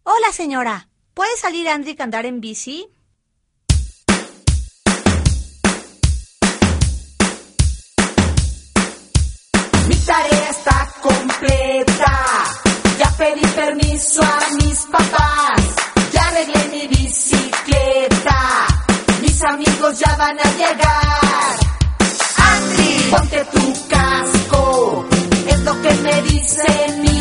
Hola, señora. ¿Puede salir Andrick a andar en bici? Mi tarea está completa. Ya pedí permiso a mis papás. Ya arreglé mi bicicleta. Mis amigos ya van a llegar. Andrick, ponte tu casco. Es lo que me dice mi